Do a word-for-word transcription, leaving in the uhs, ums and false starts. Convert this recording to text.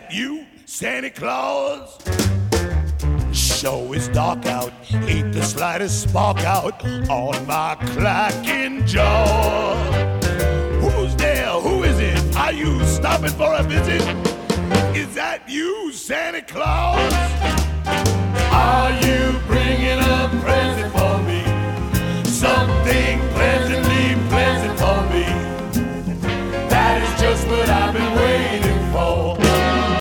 that you, Santa Claus? Show is dark out, ain't the slightest spark out on my clacking jaw. Who's there? Who is it? Are you stopping for a visit? Is that you, Santa Claus? Are you bringing a present for me? Something pleasant?